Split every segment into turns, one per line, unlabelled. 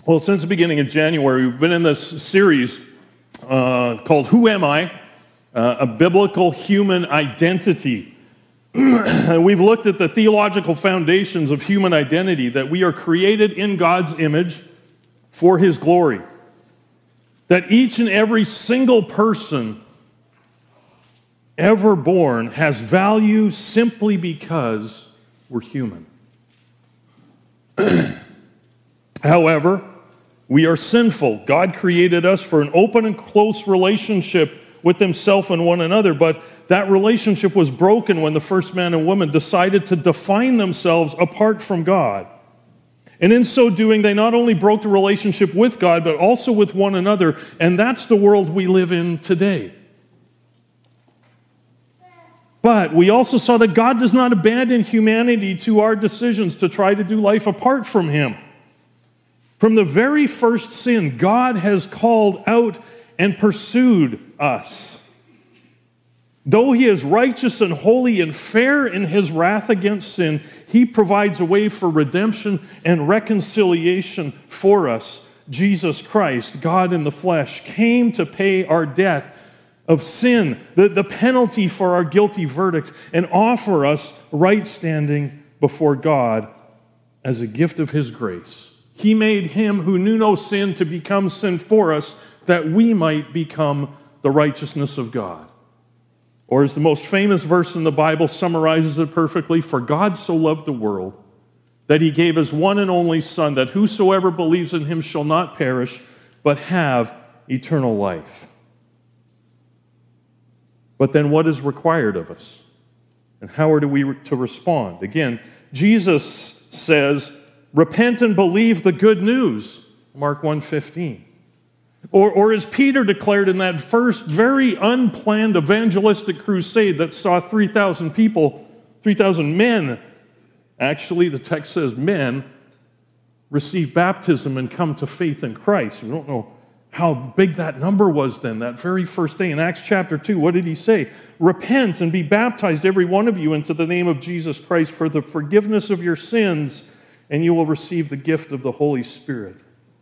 Well, since the beginning of January, we've been in this series called Who Am I? A Biblical Human Identity. We've looked at the theological foundations of human identity, that we are created in God's image for His glory. That each and every single person ever born has value simply because we're human. However, we are sinful. God created us for an open and close relationship with Himself and one another, but that relationship was broken when the first man and woman decided to define themselves apart from God. And in so doing, they not only broke the relationship with God, but also with one another, and that's the world we live in today. But we also saw that God does not abandon humanity to our decisions to try to do life apart from Him. From the very first sin, God has called out and pursued us. Though He is righteous and holy and fair in His wrath against sin, He provides a way for redemption and reconciliation for us. Jesus Christ, God in the flesh, came to pay our debt of sin, the penalty for our guilty verdict, and offer us right standing before God as a gift of His grace. He made Him who knew no sin to become sin for us, that we might become the righteousness of God. Or as the most famous verse in the Bible summarizes it perfectly, for God so loved the world that He gave His one and only Son, that whosoever believes in Him shall not perish, but have eternal life. But then what is required of us? And how are we to respond? Again, Jesus says, repent and believe the good news, Mark 1:15. Or as Peter declared in that first very unplanned evangelistic crusade that saw 3,000 people, 3,000 men, actually the text says men, receive baptism and come to faith in Christ. We don't know how big that number was then, that very first day. In Acts chapter 2, what did He say? Repent and be baptized, every one of you, into the name of Jesus Christ for the forgiveness of your sins, and you will receive the gift of the Holy Spirit.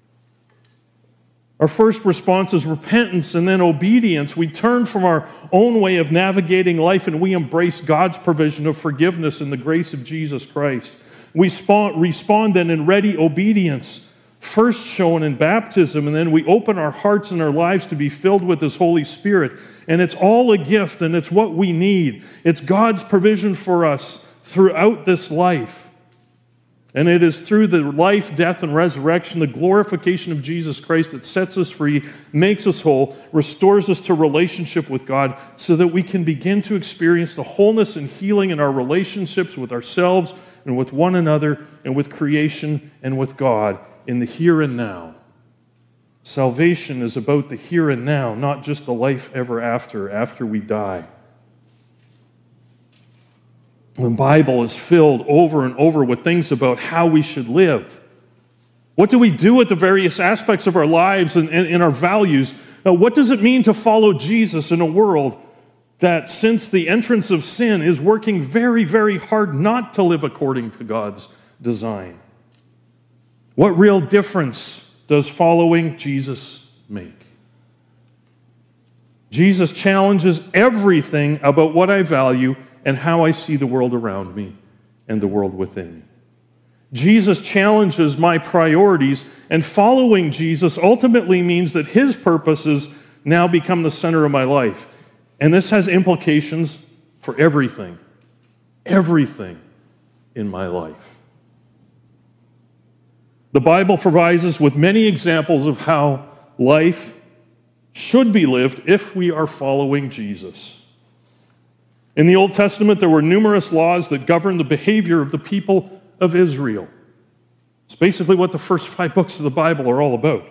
Our first response is repentance and then obedience. We turn from our own way of navigating life and we embrace God's provision of forgiveness and the grace of Jesus Christ. We respond then in ready obedience, first shown in baptism, and then we open our hearts and our lives to be filled with His Holy Spirit. And it's all a gift, and it's what we need. It's God's provision for us throughout this life. And it is through the life, death, and resurrection, the glorification of Jesus Christ, that sets us free, makes us whole, restores us to relationship with God, so that we can begin to experience the wholeness and healing in our relationships with ourselves and with one another and with creation and with God in the here and now. Salvation is about the here and now, not just the life ever after we die. The Bible is filled over and over with things about how we should live. What do we do with the various aspects of our lives and our values? Now, what does it mean to follow Jesus in a world that, since the entrance of sin, is working very, very hard not to live according to God's design? What real difference does following Jesus make? Jesus challenges everything about what I value and how I see the world around me and the world within me. Jesus challenges my priorities, and following Jesus ultimately means that His purposes now become the center of my life. And this has implications for everything in my life. The Bible provides us with many examples of how life should be lived if we are following Jesus. In the Old Testament, there were numerous laws that governed the behavior of the people of Israel. It's basically what the first 5 books of the Bible are all about.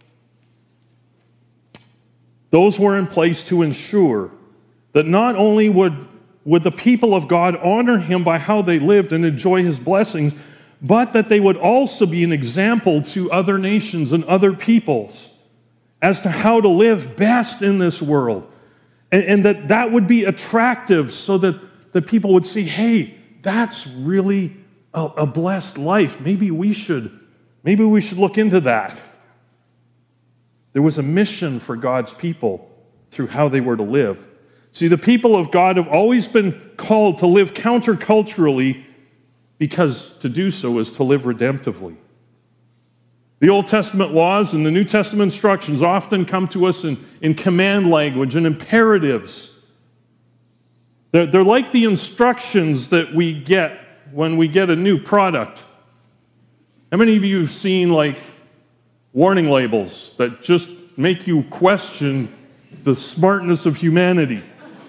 Those were in place to ensure that not only would the people of God honor Him by how they lived and enjoy His blessings, but that they would also be an example to other nations and other peoples as to how to live best in this world. And that would be attractive so that the people would see, hey, that's really a blessed life. Maybe we should Maybe we should look into that. There was a mission for God's people through how they were to live. See, the people of God have always been called to live counterculturally because to do so is to live redemptively. The Old Testament laws and the New Testament instructions often come to us in command language and imperatives. They're like the instructions that we get when we get a new product. How many of you have seen like warning labels that just make you question the smartness of humanity?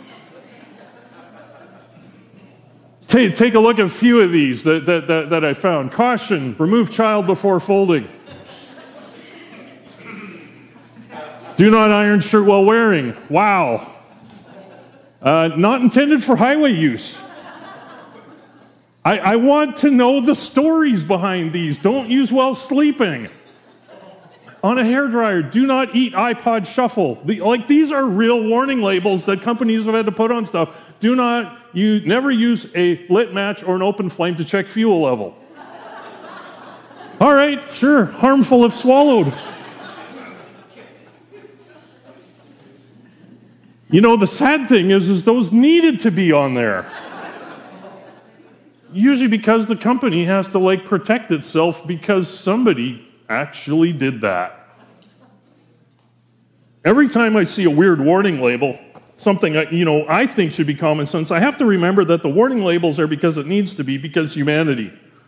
Take a look at a few of these that I found. Caution, remove child before folding. Do not iron shirt while wearing. Wow. Not intended for highway use. I want to know the stories behind these. Don't use while sleeping. On a hairdryer, do not eat iPod Shuffle. These are real warning labels that companies have had to put on stuff. Never use a lit match or an open flame to check fuel level. All right, sure, harmful if swallowed. You know, the sad thing is those needed to be on there. Usually because the company has to protect itself because somebody actually did that. Every time I see a weird warning label, something I think should be common sense, I have to remember that the warning labels are because it needs to be, because humanity.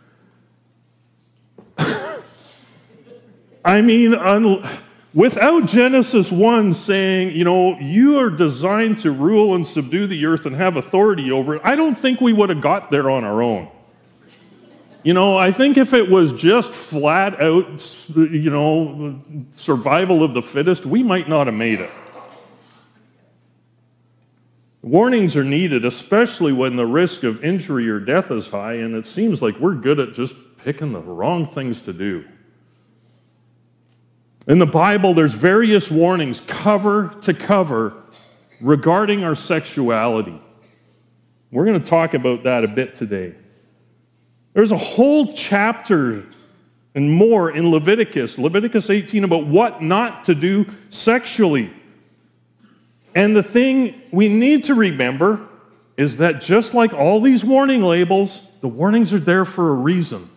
I mean, without Genesis 1 saying, you are designed to rule and subdue the earth and have authority over it, I don't think we would have got there on our own. I think if it was just flat out, survival of the fittest, we might not have made it. Warnings are needed, especially when the risk of injury or death is high, and it seems like we're good at just picking the wrong things to do. In the Bible, there's various warnings, cover to cover, regarding our sexuality. We're going to talk about that a bit today. There's a whole chapter and more in Leviticus 18, about what not to do sexually. And the thing we need to remember is that just like all these warning labels, the warnings are there for a reason.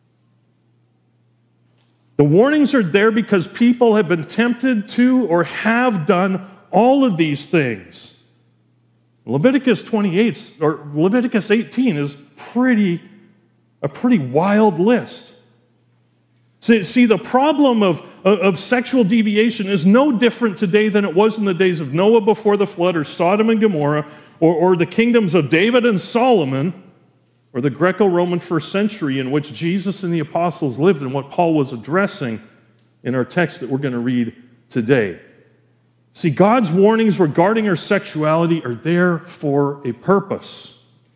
The warnings are there because people have been tempted to or have done all of these things. Leviticus 28 or Leviticus 18 is a pretty wild list. See, the problem of sexual deviation is no different today than it was in the days of Noah before the flood, or Sodom and Gomorrah, or the kingdoms of David and Solomon, or the Greco-Roman first century in which Jesus and the apostles lived, and what Paul was addressing in our text that we're going to read today. See, God's warnings regarding our sexuality are there for a purpose.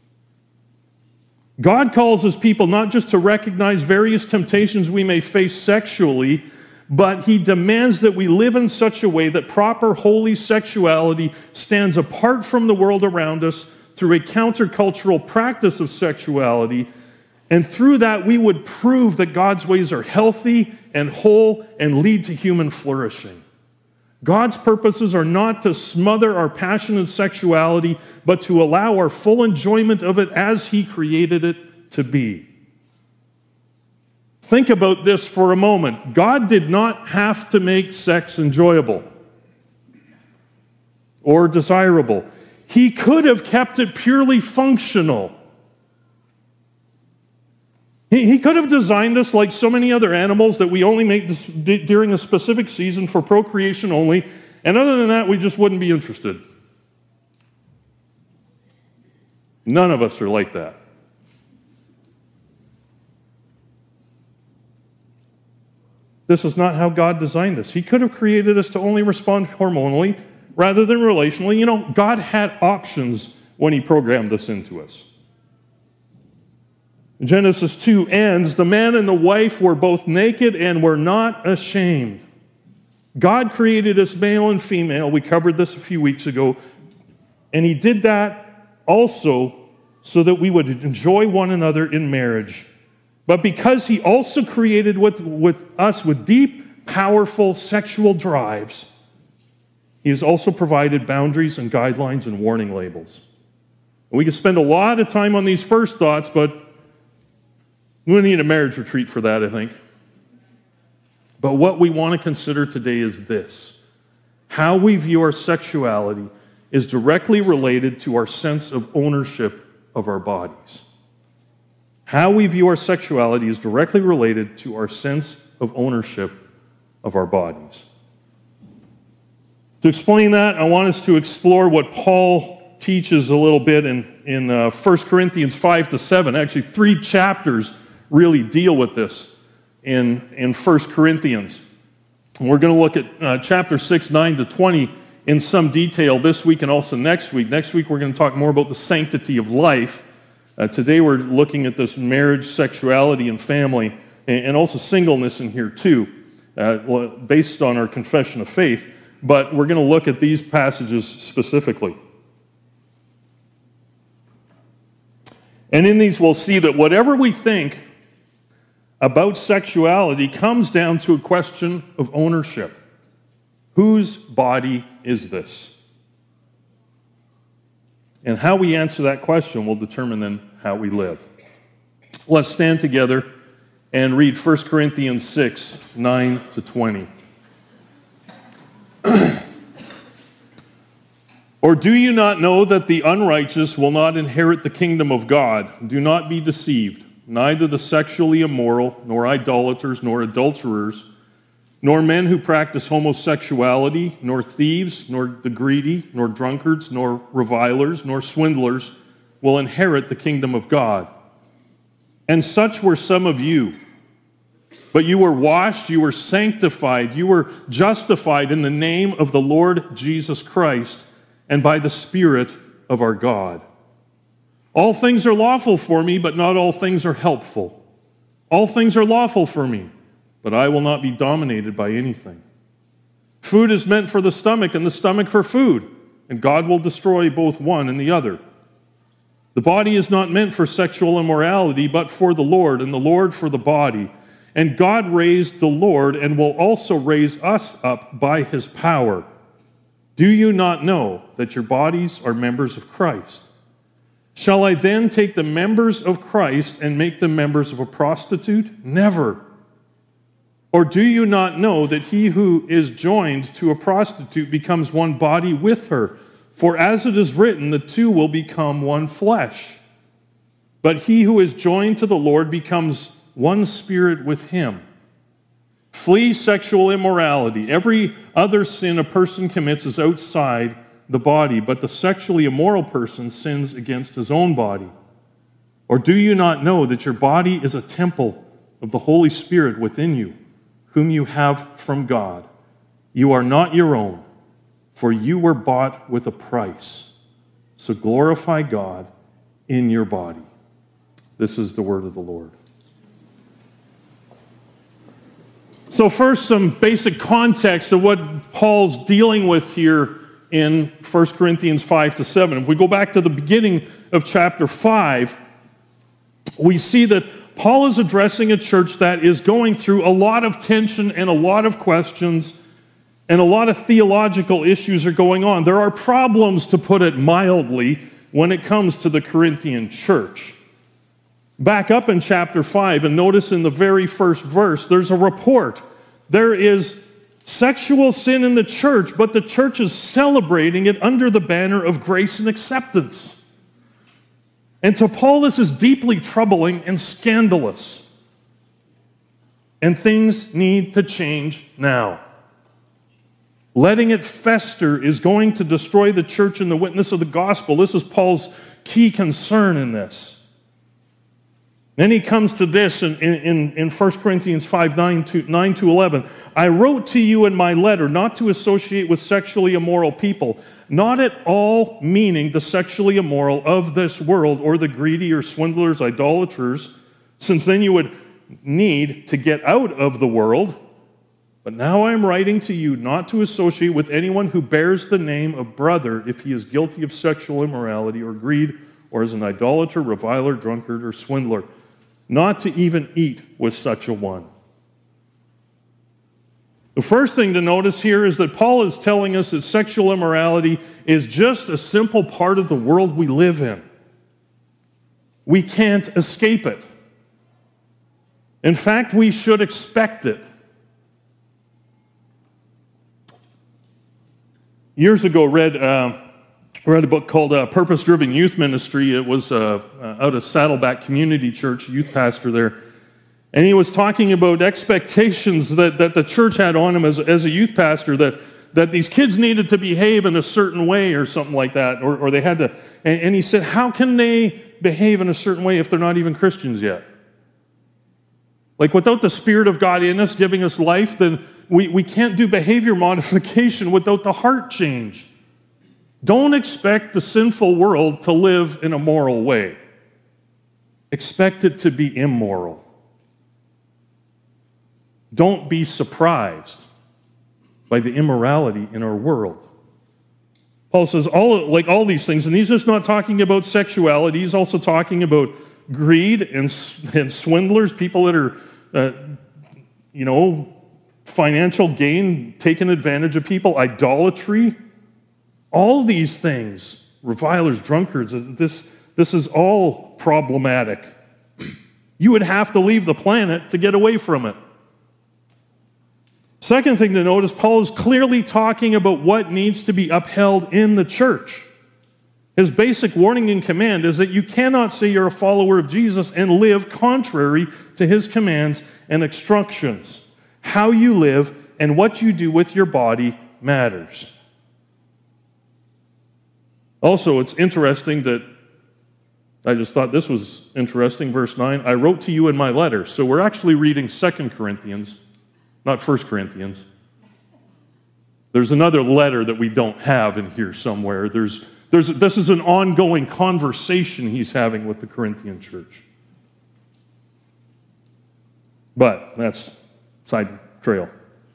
God calls his people not just to recognize various temptations we may face sexually, but he demands that we live in such a way that proper holy sexuality stands apart from the world around us through a countercultural practice of sexuality, and through that we would prove that God's ways are healthy and whole and lead to human flourishing. God's purposes are not to smother our passionate sexuality, but to allow our full enjoyment of it as he created it to be. Think about this for a moment. God did not have to make sex enjoyable or desirable. He could have kept it purely functional. He could have designed us like so many other animals that we only make this during a specific season for procreation only, and other than that, we just wouldn't be interested. None of us are like that. This is not how God designed us. He could have created us to only respond hormonally rather than relationally. God had options when he programmed this into us. Genesis 2 ends, the man and the wife were both naked and were not ashamed. God created us male and female. We covered this a few weeks ago. And he did that also so that we would enjoy one another in marriage. but because he also created with us with deep, powerful sexual drives, he has also provided boundaries and guidelines and warning labels. We could spend a lot of time on these first thoughts, but we need a marriage retreat for that, I think. But what we want to consider today is this: how we view our sexuality is directly related to our sense of ownership of our bodies. How we view our sexuality is directly related to our sense of ownership of our bodies. To explain that, I want us to explore what Paul teaches a little bit in 1 Corinthians 5-7. Actually, 3 chapters really deal with this in 1 Corinthians. And we're going to look at chapter 6, 9-20 in some detail this week and also next week. Next week, we're going to talk more about the sanctity of life. Today, we're looking at this marriage, sexuality, and family, and also singleness in here too, based on our confession of faith. But we're going to look at these passages specifically. And in these, we'll see that whatever we think about sexuality comes down to a question of ownership. Whose body is this? And how we answer that question will determine then how we live. Let's stand together and read 1 Corinthians 6, 9-20. Or do you not know that the unrighteous will not inherit the kingdom of God? Do not be deceived. Neither the sexually immoral, nor idolaters, nor adulterers, nor men who practice homosexuality, nor thieves, nor the greedy, nor drunkards, nor revilers, nor swindlers will inherit the kingdom of God. And such were some of you. But you were washed, you were sanctified, you were justified in the name of the Lord Jesus Christ and by the Spirit of our God. All things are lawful for me, but not all things are helpful. All things are lawful for me, but I will not be dominated by anything. Food is meant for the stomach, and the stomach for food, and God will destroy both one and the other. The body is not meant for sexual immorality, but for the Lord, and the Lord for the body. And God raised the Lord, and will also raise us up by his power. Do you not know that your bodies are members of Christ? Shall I then take the members of Christ and make them members of a prostitute? Never. Or do you not know that he who is joined to a prostitute becomes one body with her? For as it is written, the two will become one flesh. But he who is joined to the Lord becomes one spirit with him. Flee sexual immorality. Every other sin a person commits is outside the body, but the sexually immoral person sins against his own body. Or do you not know that your body is a temple of the Holy Spirit within you, whom you have from God? You are not your own, for you were bought with a price. So glorify God in your body. This is the word of the Lord. So first, some basic context of what Paul's dealing with here in 1 Corinthians 5-7. If we go back to the beginning of chapter 5, we see that Paul is addressing a church that is going through a lot of tension and a lot of questions, and a lot of theological issues are going on. There are problems, to put it mildly, when it comes to the Corinthian church. Back up in chapter 5 and notice in the very first verse, there's a report. There is sexual sin in the church, but the church is celebrating it under the banner of grace and acceptance. And to Paul, this is deeply troubling and scandalous. And things need to change now. Letting it fester is going to destroy the church and the witness of the gospel. This is Paul's key concern in this. Then he comes to this in 1 Corinthians 5, 9-11. I wrote to you in my letter not to associate with sexually immoral people, not at all meaning the sexually immoral of this world or the greedy or swindlers, idolaters, since then you would need to get out of the world. But now I am writing to you not to associate with anyone who bears the name of brother if he is guilty of sexual immorality or greed or is an idolater, reviler, drunkard, or swindler. not to even eat with such a one. The first thing to notice here is that Paul is telling us that sexual immorality is just a simple part of the world we live in. We can't escape it. In fact, we should expect it. Years ago, read a book called Purpose Driven Youth Ministry. It was out of Saddleback Community Church, youth pastor there. And he was talking about expectations that the church had on him as a youth pastor, that these kids needed to behave in a certain way or something like that, or they had to. And he said, how can they behave in a certain way if they're not even Christians yet? Like, without the Spirit of God in us, giving us life, then we can't do behavior modification without the heart change. Don't expect the sinful world to live in a moral way. Expect it to be immoral. Don't be surprised by the immorality in our world. Paul says all these things, and he's just not talking about sexuality. He's also talking about greed and swindlers, people that are, financial gain, taking advantage of people, idolatry, all these things, revilers, drunkards. This is all problematic. You would have to leave the planet to get away from it. Second thing to notice, Paul is clearly talking about what needs to be upheld in the church. His basic warning and command is that you cannot say you're a follower of Jesus and live contrary to his commands and instructions. How you live and what you do with your body matters. Also, it's interesting that I just thought this was interesting, verse 9. I wrote to you in my letter. So we're actually reading 2 Corinthians. Not 1 Corinthians. There's another letter that we don't have in here somewhere. This is an ongoing conversation he's having with the Corinthian church. But that's side trail.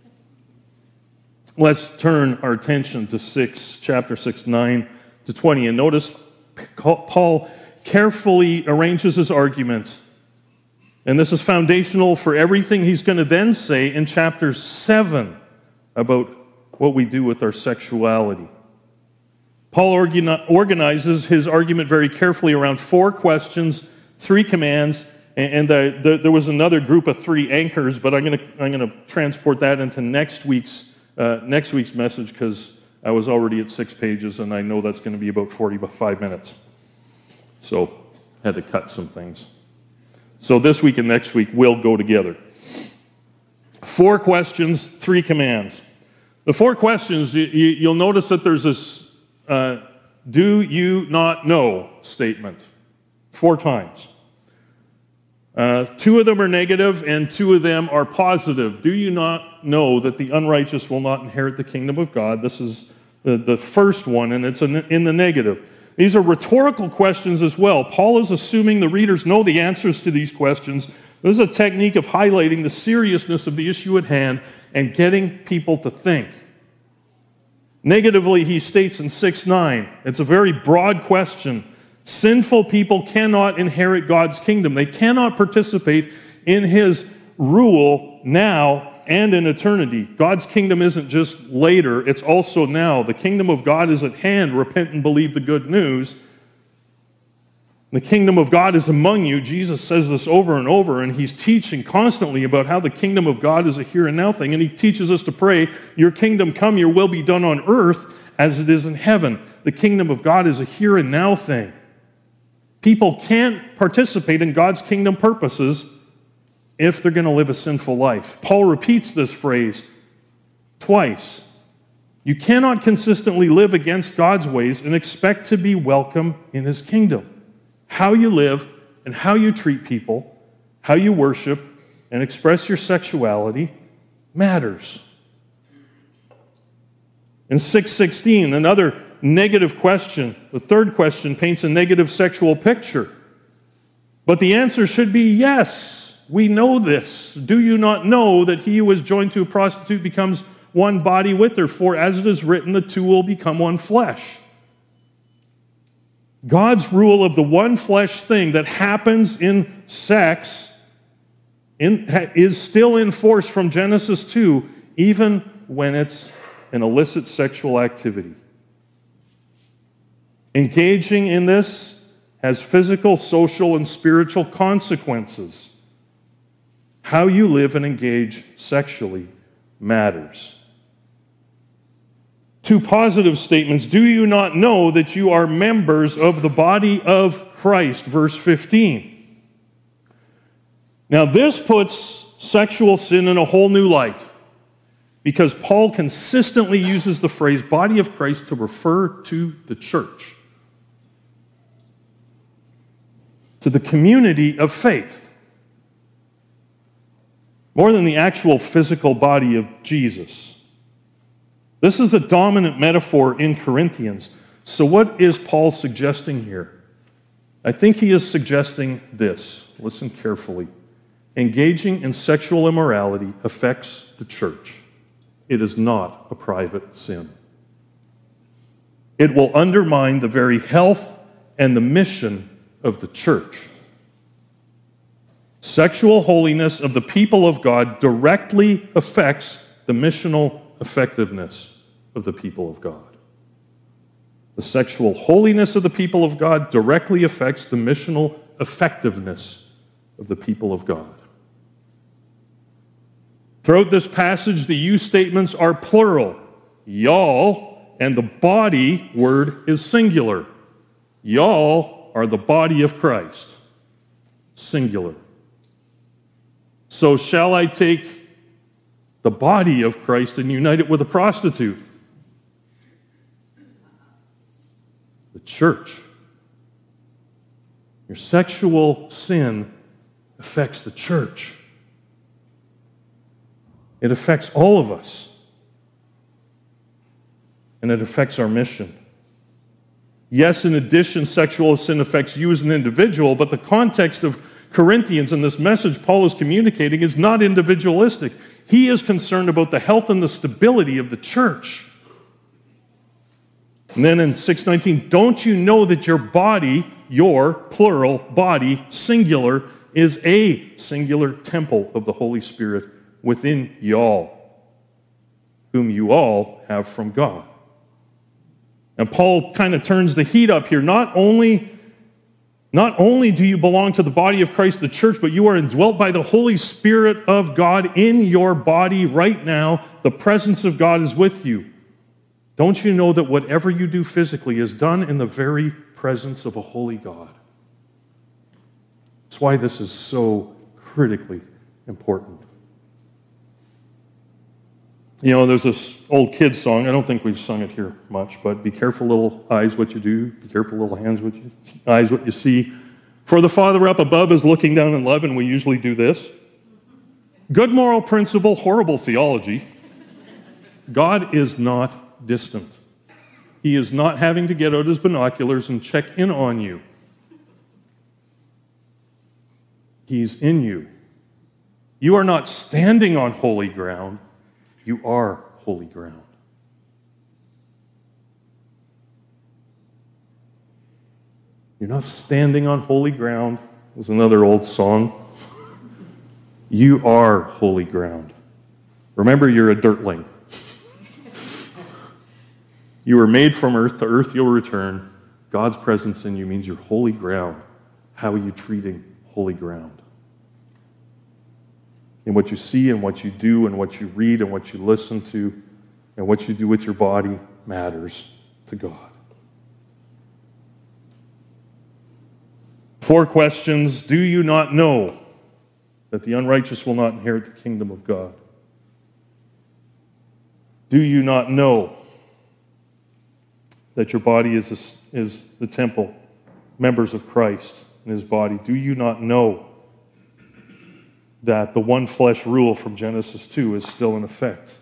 Let's turn our attention to chapter 6, 9 to 20. And notice Paul carefully arranges his argument. And this is foundational for everything he's going to then say in chapter 7 about what we do with our sexuality. Paul organizes his argument very carefully around 4 questions, 3 commands, and there was another group of 3 anchors, but I'm going to transport that into next week's message because I was already at 6 pages, and I know that's going to be about 45 minutes. So I had to cut some things. So this week and next week will go together. 4 questions, 3 commands. The 4 questions, you'll notice that there's this do you not know statement 4 times. 2 of them are negative and 2 of them are positive. Do you not know that the unrighteous will not inherit the kingdom of God? This is the first one, and it's in the negative. These are rhetorical questions as well. Paul is assuming the readers know the answers to these questions. This is a technique of highlighting the seriousness of the issue at hand and getting people to think. Negatively, he states in 6:9, it's a very broad question. Sinful people cannot inherit God's kingdom. They cannot participate in his rule now and in eternity. God's kingdom isn't just later, it's also now. The kingdom of God is at hand. Repent and believe the good news. The kingdom of God is among you. Jesus says this over and over, and he's teaching constantly about how the kingdom of God is a here and now thing, and he teaches us to pray, your kingdom come, your will be done on earth as it is in heaven. The kingdom of God is a here and now thing. People can't participate in God's kingdom purposes if they're going to live a sinful life. Paul repeats this phrase twice. You cannot consistently live against God's ways and expect to be welcome in his kingdom. How you live and how you treat people, how you worship and express your sexuality matters. In 6:16, another negative question, the third question paints a negative sexual picture. But the answer should be yes. We know this. Do you not know that he who is joined to a prostitute becomes one body with her? For as it is written, the two will become one flesh. God's rule of the one flesh thing that happens in sex is still in force from Genesis 2, even when it's an illicit sexual activity. Engaging in this has physical, social, and spiritual consequences. How you live and engage sexually matters. Two positive statements. Do you not know that you are members of the body of Christ? Verse 15. Now this puts sexual sin in a whole new light, because Paul consistently uses the phrase body of Christ to refer to the church, to the community of faith, more than the actual physical body of Jesus. This is the dominant metaphor in Corinthians. So what is Paul suggesting here? I think he is suggesting this. Listen carefully. Engaging in sexual immorality affects the church. It is not a private sin. It will undermine the very health and the mission of the church. Sexual holiness of the people of God directly affects the missional effectiveness of the people of God. The sexual holiness of the people of God directly affects the missional effectiveness of the people of God. Throughout this passage, the you statements are plural, y'all, and the body word is singular. Y'all are the body of Christ, singular. So shall I take the body of Christ and unite it with a prostitute? The church. Your sexual sin affects the church. It affects all of us. And it affects our mission. Yes, in addition, sexual sin affects you as an individual, but the context of Corinthians and this message Paul is communicating is not individualistic. He is concerned about the health and the stability of the church. And then in 6:19, don't you know that your body, your plural body, singular, is a singular temple of the Holy Spirit within y'all, whom you all have from God. And Paul kind of turns the heat up here. Not only do you belong to the body of Christ, the church, but you are indwelt by the Holy Spirit of God in your body right now. The presence of God is with you. Don't you know that whatever you do physically is done in the very presence of a holy God? That's why this is so critically important. You know, there's this old kids song. I don't think we've sung it here much, but be careful, little eyes, what you do. Be careful, little eyes, what you see. For the Father up above is looking down in love, and we usually do this. Good moral principle, horrible theology. God is not distant. He is not having to get out his binoculars and check in on you. He's in you. You are not standing on holy ground. You are holy ground. You're not standing on holy ground. There's another old song. You are holy ground. Remember, you're a dirtling. You were made from earth, to earth you'll return. God's presence in you means you're holy ground. How are you treating holy ground? And what you see and what you do and what you read and what you listen to and what you do with your body matters to God. 4 questions. Do you not know that the unrighteous will not inherit the kingdom of God? Do you not know that your body is the temple, members of Christ in his body? Do you not know that the one flesh rule from Genesis 2 is still in effect?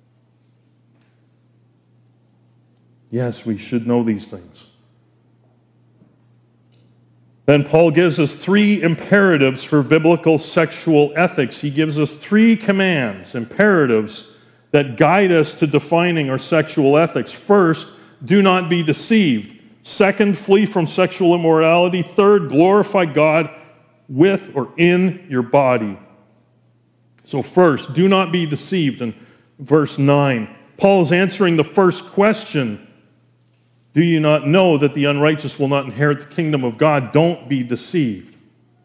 Yes, we should know these things. Then Paul gives us 3 imperatives for biblical sexual ethics. He gives us 3 commands, imperatives, that guide us to defining our sexual ethics. First, do not be deceived. Second, flee from sexual immorality. Third, glorify God with or in your body. So first, do not be deceived. In verse 9, Paul is answering the first question. Do you not know that the unrighteous will not inherit the kingdom of God? Don't be deceived.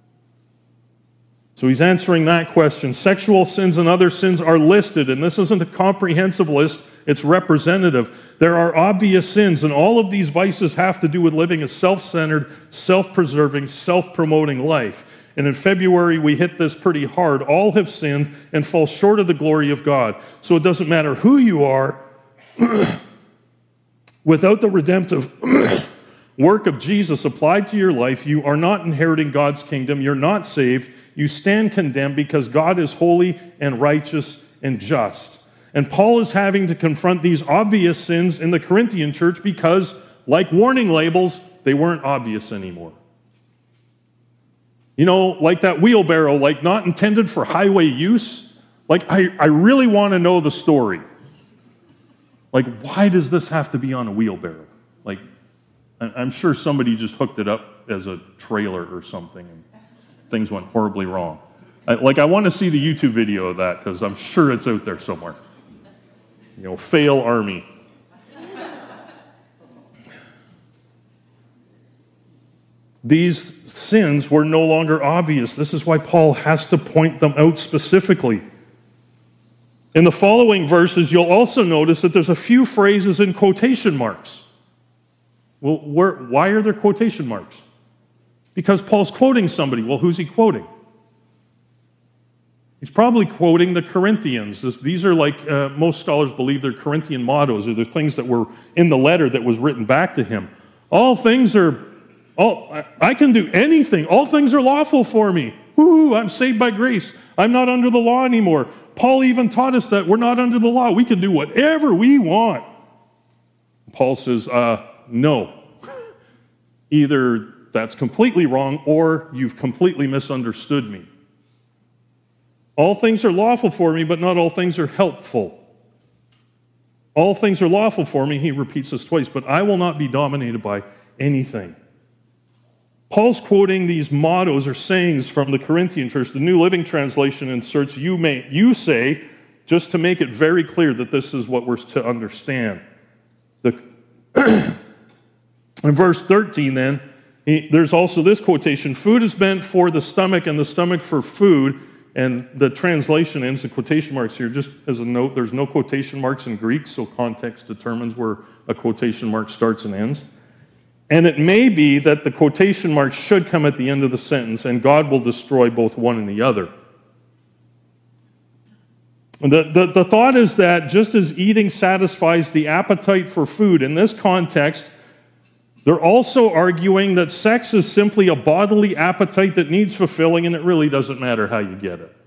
So he's answering that question. Sexual sins and other sins are listed, and this isn't a comprehensive list, it's representative. There are obvious sins, and all of these vices have to do with living a self-centered, self-preserving, self-promoting life. And in February, we hit this pretty hard. All have sinned and fall short of the glory of God. So it doesn't matter who you are, without the redemptive work of Jesus applied to your life, you are not inheriting God's kingdom. You're not saved. You stand condemned because God is holy and righteous and just. And Paul is having to confront these obvious sins in the Corinthian church because, like warning labels, they weren't obvious anymore. You know, like that wheelbarrow, like not intended for highway use. Like, I really want to know the story. Like, why does this have to be on a wheelbarrow? Like, I'm sure somebody just hooked it up as a trailer or something, and things went horribly wrong. I want to see the YouTube video of that, because I'm sure it's out there somewhere. You know, fail army. These sins were no longer obvious. This is why Paul has to point them out specifically. In the following verses, you'll also notice that there's a few phrases in quotation marks. Well, why are there quotation marks? Because Paul's quoting somebody. Well, who's he quoting? He's probably quoting the Corinthians. These are like, most scholars believe they're Corinthian mottos, or they're things that were in the letter that was written back to him. I can do anything. All things are lawful for me. Woo, I'm saved by grace. I'm not under the law anymore. Paul even taught us that we're not under the law. We can do whatever we want. Paul says, no. Either that's completely wrong or you've completely misunderstood me. All things are lawful for me, but not all things are helpful. All things are lawful for me, he repeats this twice, but I will not be dominated by anything. Paul's quoting these mottos or sayings from the Corinthian church. The New Living Translation inserts, you say, just to make it very clear that this is what we're to understand. In verse 13 then, there's also this quotation, food is meant for the stomach and the stomach for food, and the translation ends the quotation marks here. Just as a note, there's no quotation marks in Greek, so context determines where a quotation mark starts and ends. And it may be that the quotation marks should come at the end of the sentence, and God will destroy both one and the other. The thought is that just as eating satisfies the appetite for food, in this context, they're also arguing that sex is simply a bodily appetite that needs fulfilling, and it really doesn't matter how you get it.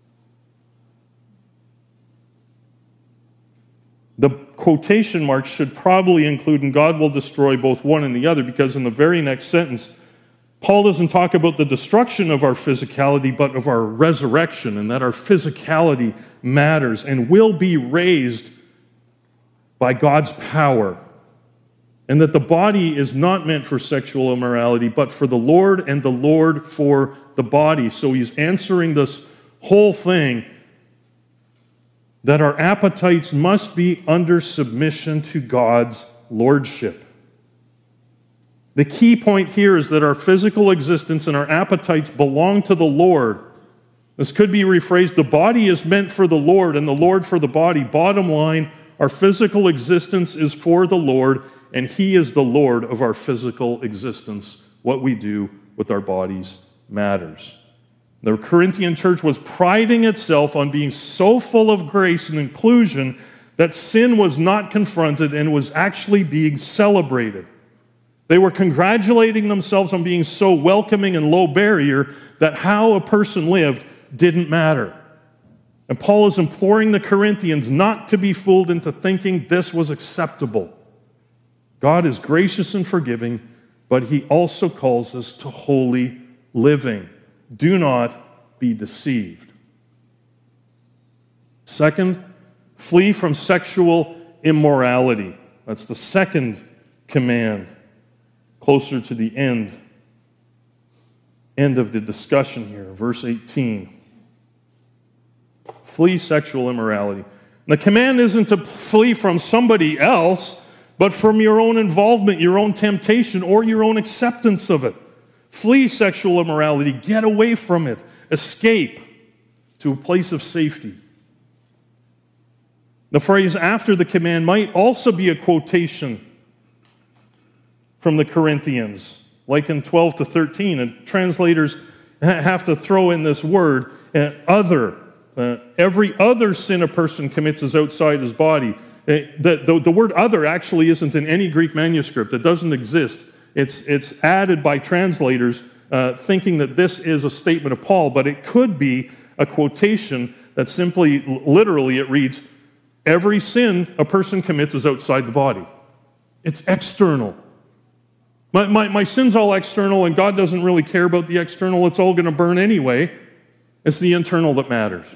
The quotation marks should probably include, and God will destroy both one and the other, because in the very next sentence, Paul doesn't talk about the destruction of our physicality, but of our resurrection, and that our physicality matters and will be raised by God's power, and that the body is not meant for sexual immorality, but for the Lord, and the Lord for the body. So he's answering this whole thing that our appetites must be under submission to God's lordship. The key point here is that our physical existence and our appetites belong to the Lord. This could be rephrased, the body is meant for the Lord and the Lord for the body. Bottom line, our physical existence is for the Lord, and He is the Lord of our physical existence. What we do with our bodies matters. The Corinthian church was priding itself on being so full of grace and inclusion that sin was not confronted and was actually being celebrated. They were congratulating themselves on being so welcoming and low barrier that how a person lived didn't matter. And Paul is imploring the Corinthians not to be fooled into thinking this was acceptable. God is gracious and forgiving, but He also calls us to holy living. Do not be deceived. Second, flee from sexual immorality. That's the second command. closer to the end of the discussion here, verse 18. Flee sexual immorality. The command isn't to flee from somebody else, but from your own involvement, your own temptation, or your own acceptance of it. Flee sexual immorality. Get away from it. Escape to a place of safety. The phrase after the command might also be a quotation from the Corinthians, like in 12 to 13. And translators have to throw in this word, other. Every other sin a person commits is outside his body. The word other actually isn't in any Greek manuscript. It doesn't exist. It's added by translators thinking that this is a statement of Paul, but it could be a quotation that simply, literally, it reads, every sin a person commits is outside the body. It's external. My sin's all external, and God doesn't really care about the external. It's all going to burn anyway. It's the internal that matters.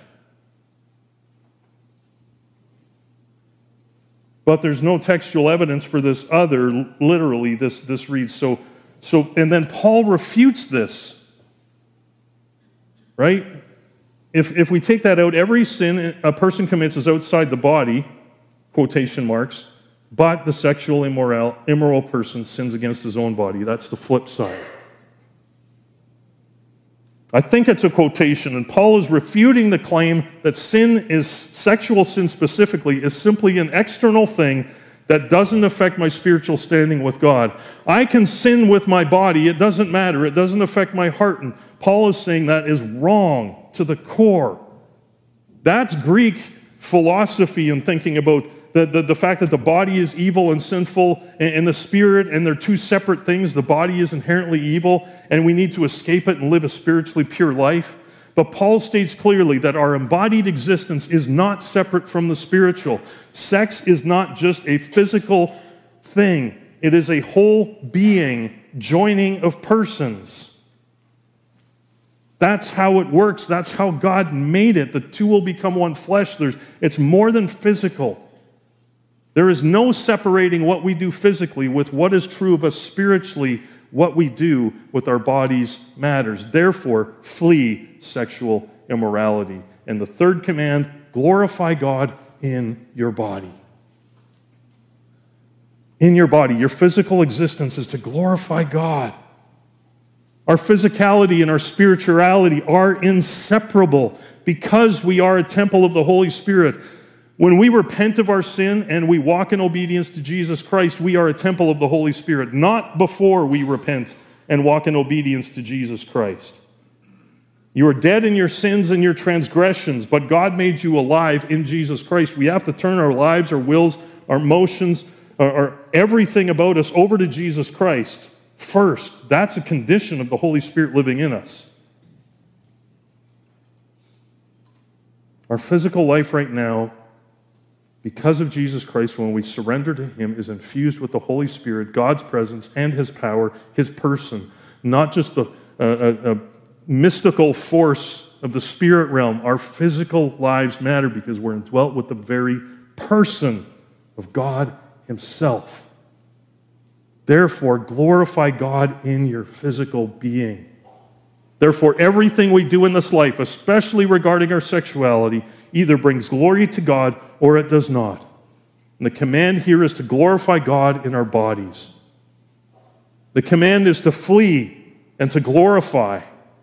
But there's no textual evidence for this other. Literally, this reads so. And then Paul refutes this, right? If we take that out, every sin a person commits is outside the body, quotation marks, but the sexual immoral person sins against his own body. That's the flip side. I think it's a quotation, and Paul is refuting the claim that sexual sin specifically, is simply an external thing that doesn't affect my spiritual standing with God. I can sin with my body. It doesn't matter. It doesn't affect my heart. And Paul is saying that is wrong to the core. That's Greek philosophy and thinking about the fact that the body is evil and sinful and the spirit, and they're two separate things. The body is inherently evil, and we need to escape it and live a spiritually pure life. But Paul states clearly that our embodied existence is not separate from the spiritual. Sex is not just a physical thing. It is a whole being, joining of persons. That's how it works. That's how God made it. The two will become one flesh. It's more than physical. There is no separating what we do physically with what is true of us spiritually. What we do with our bodies matters. Therefore, flee sexual immorality. And the third command, glorify God in your body. In your body, your physical existence is to glorify God. Our physicality and our spirituality are inseparable because we are a temple of the Holy Spirit. When we repent of our sin and we walk in obedience to Jesus Christ, we are a temple of the Holy Spirit, not before we repent and walk in obedience to Jesus Christ. You are dead in your sins and your transgressions, but God made you alive in Jesus Christ. We have to turn our lives, our wills, our emotions, our everything about us over to Jesus Christ first. That's a condition of the Holy Spirit living in us. Our physical life right now, because of Jesus Christ, when we surrender to Him, is infused with the Holy Spirit, God's presence and His power, His person, not just a mystical force of the spirit realm. Our physical lives matter because we're indwelt with the very person of God Himself. Therefore, glorify God in your physical being. Therefore, everything we do in this life, especially regarding our sexuality, either brings glory to God or it does not. And the command here is to glorify God in our bodies. The command is to flee and to glorify.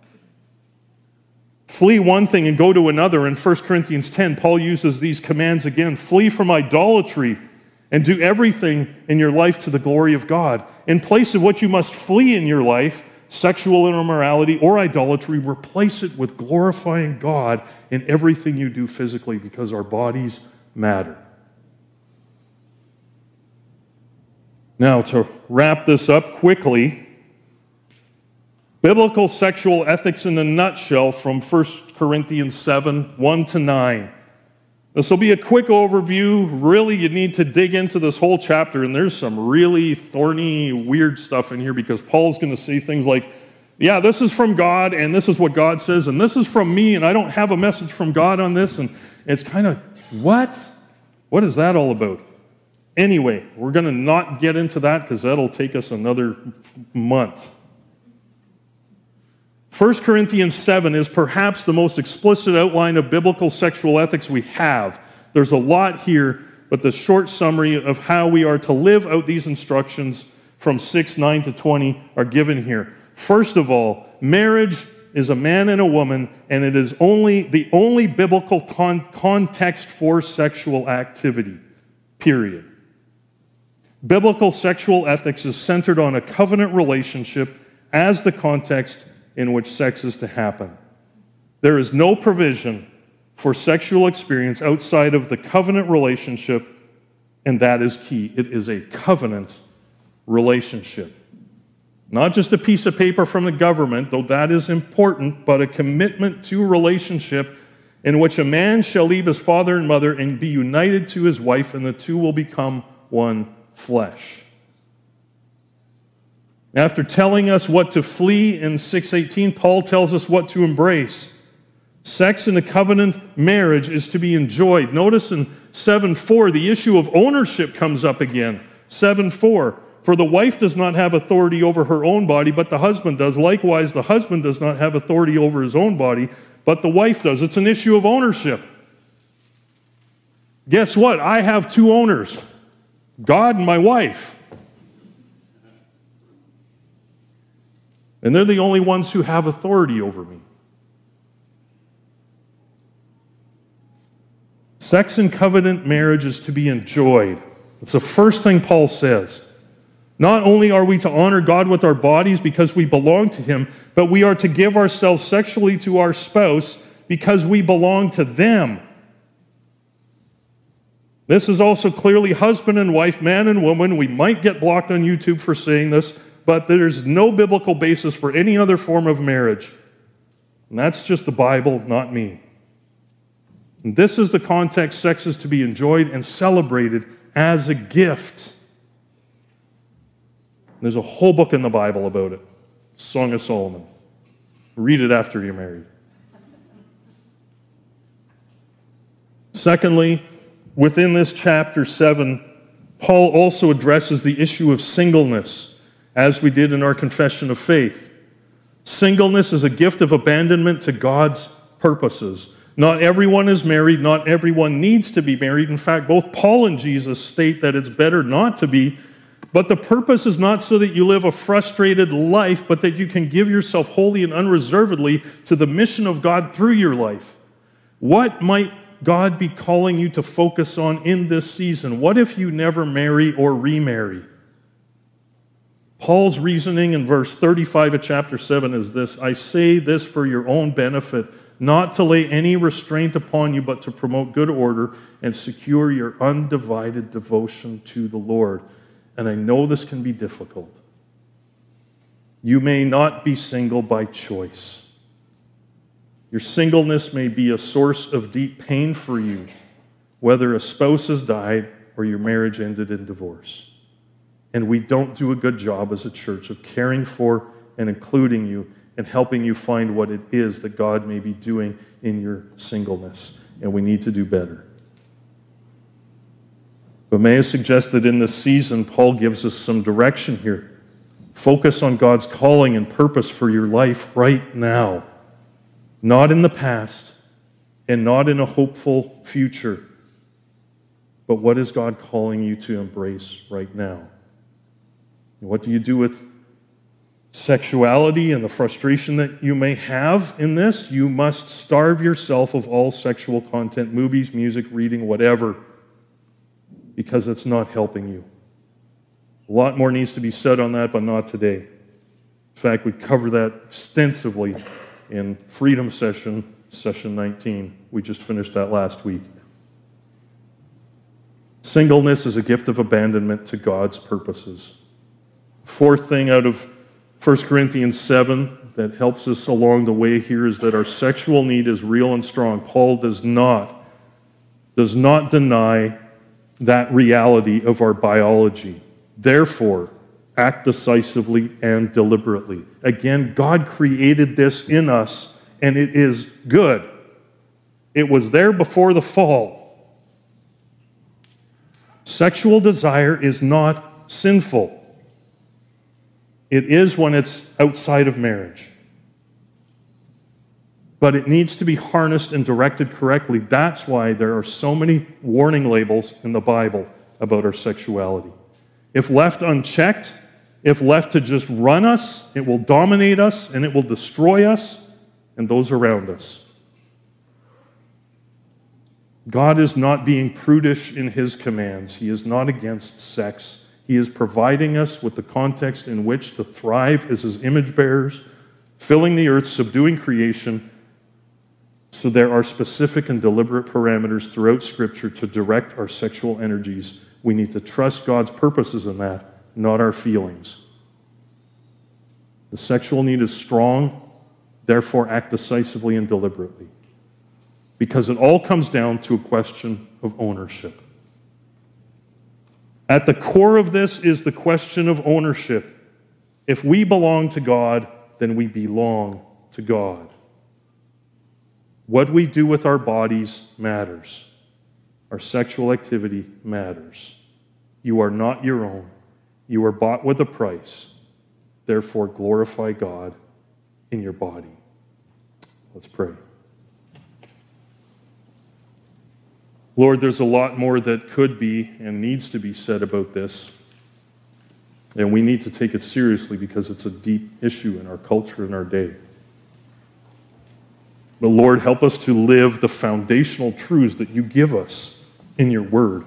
Flee one thing and go to another. In 1 Corinthians 10, Paul uses these commands again. Flee from idolatry and do everything in your life to the glory of God. In place of what you must flee in your life, sexual immorality or idolatry, replace it with glorifying God in everything you do physically, because our bodies matter. Now, to wrap this up quickly, biblical sexual ethics in a nutshell from 1 Corinthians 7, 1-9. This will be a quick overview. Really, you need to dig into this whole chapter, and there's some really thorny, weird stuff in here, because Paul's going to say things like, yeah, this is from God, and this is what God says, and this is from me, and I don't have a message from God on this, and it's kind of, what? What is that all about? Anyway, we're going to not get into that because that'll take us another month. 1 Corinthians 7 is perhaps the most explicit outline of biblical sexual ethics we have. There's a lot here, but the short summary of how we are to live out these instructions from 6:9 to 20 are given here. First of all, marriage is a man and a woman, and it is the only biblical context for sexual activity, period. Biblical sexual ethics is centered on a covenant relationship as the context in which sex is to happen. There is no provision for sexual experience outside of the covenant relationship, and that is key. It is a covenant relationship. Not just a piece of paper from the government, though that is important, but a commitment to relationship in which a man shall leave his father and mother and be united to his wife, and the two will become one flesh. After telling us what to flee in 6:18, Paul tells us what to embrace. Sex in a covenant marriage is to be enjoyed. Notice in 7:4, the issue of ownership comes up again. 7:4, for the wife does not have authority over her own body, but the husband does. Likewise, the husband does not have authority over his own body, but the wife does. It's an issue of ownership. Guess what? I have two owners, God and my wife. And they're the only ones who have authority over me. Sex in covenant marriage is to be enjoyed. It's the first thing Paul says. Not only are we to honor God with our bodies because we belong to Him, but we are to give ourselves sexually to our spouse because we belong to them. This is also clearly husband and wife, man and woman. We might get blocked on YouTube for saying this, but there's no biblical basis for any other form of marriage. And that's just the Bible, not me. And this is the context sex is to be enjoyed and celebrated as a gift. There's a whole book in the Bible about it, Song of Solomon. Read it after you're married. Secondly, within this chapter 7, Paul also addresses the issue of singleness, as we did in our confession of faith. Singleness is a gift of abandonment to God's purposes. Not everyone is married. Not everyone needs to be married. In fact, both Paul and Jesus state that it's better not to be. But the purpose is not so that you live a frustrated life, but that you can give yourself wholly and unreservedly to the mission of God through your life. What might God be calling you to focus on in this season? What if you never marry or remarry? Paul's reasoning in verse 35 of chapter 7 is this: I say this for your own benefit, not to lay any restraint upon you, but to promote good order and secure your undivided devotion to the Lord. And I know this can be difficult. You may not be single by choice. Your singleness may be a source of deep pain for you, whether a spouse has died or your marriage ended in divorce. And we don't do a good job as a church of caring for and including you and helping you find what it is that God may be doing in your singleness. And we need to do better. But may I suggest that in this season, Paul gives us some direction here. Focus on God's calling and purpose for your life right now. Not in the past and not in a hopeful future. But what is God calling you to embrace right now? What do you do with sexuality and the frustration that you may have in this? You must starve yourself of all sexual content, movies, music, reading, whatever, because it's not helping you. A lot more needs to be said on that, but not today. In fact, we cover that extensively in Freedom Session 19. We just finished that last week. Singleness is a gift of abandonment to God's purposes. Fourth thing out of 1 Corinthians 7 that helps us along the way here is that our sexual need is real and strong. Paul does not deny that reality of our biology. Therefore, act decisively and deliberately. Again, God created this in us, and it is good. It was there before the fall. Sexual desire is not sinful. It is when it's outside of marriage. But it needs to be harnessed and directed correctly. That's why there are so many warning labels in the Bible about our sexuality. If left unchecked, if left to just run us, it will dominate us and it will destroy us and those around us. God is not being prudish in his commands. He is not against sex. He is providing us with the context in which to thrive as his image bearers, filling the earth, subduing creation. So there are specific and deliberate parameters throughout Scripture to direct our sexual energies. We need to trust God's purposes in that, not our feelings. The sexual need is strong, therefore act decisively and deliberately. Because it all comes down to a question of ownership. At the core of this is the question of ownership. If we belong to God, then we belong to God. What we do with our bodies matters. Our sexual activity matters. You are not your own. You are bought with a price. Therefore, glorify God in your body. Let's pray. Lord, there's a lot more that could be and needs to be said about this. And we need to take it seriously because it's a deep issue in our culture and our day. But Lord, help us to live the foundational truths that you give us in your word.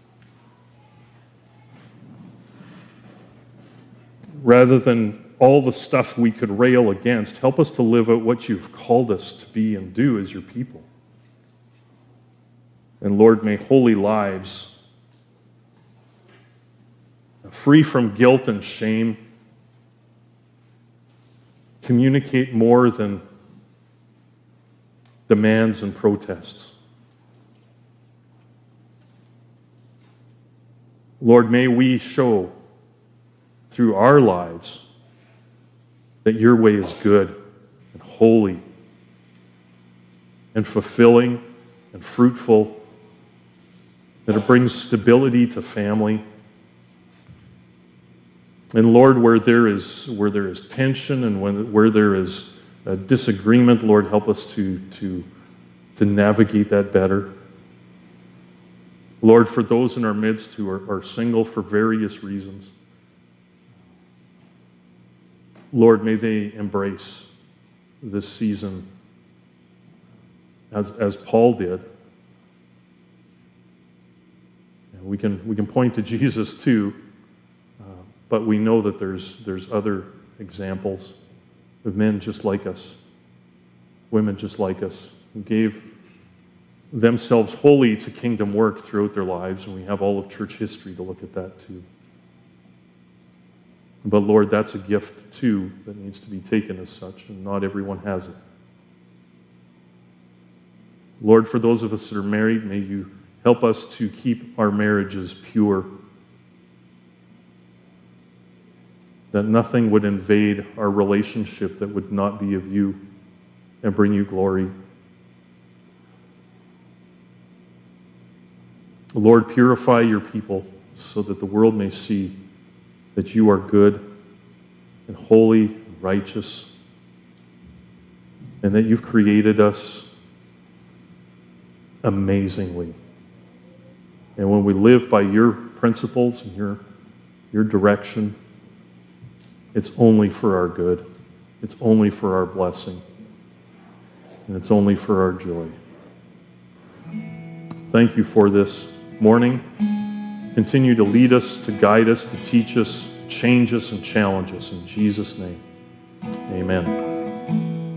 Rather than all the stuff we could rail against, help us to live out what you've called us to be and do as your people. And Lord, may holy lives, free from guilt and shame, communicate more than demands and protests. Lord, may we show through our lives that your way is good and holy and fulfilling and fruitful, that it brings stability to family. And Lord, where there is tension and where there is a disagreement, Lord, help us to navigate that better. Lord, for those in our midst who are single for various reasons, Lord, may they embrace this season as Paul did. And we can point to Jesus too, but we know that there's other examples of men just like us, women just like us, who gave themselves wholly to kingdom work throughout their lives, and we have all of church history to look at that too. But Lord, that's a gift too that needs to be taken as such, and not everyone has it. Lord, for those of us that are married, may you help us to keep our marriages pure, that nothing would invade our relationship that would not be of you and bring you glory. Lord, purify your people so that the world may see that you are good and holy and righteous, and that you've created us amazingly. And when we live by your principles and your direction, it's only for our good. It's only for our blessing. And it's only for our joy. Thank you for this morning. Continue to lead us, to guide us, to teach us, change us, and challenge us. In Jesus' name, amen.